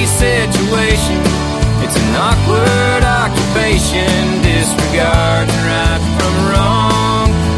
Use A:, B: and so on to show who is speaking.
A: situation. It's an awkward occupation, disregarding right from wrong.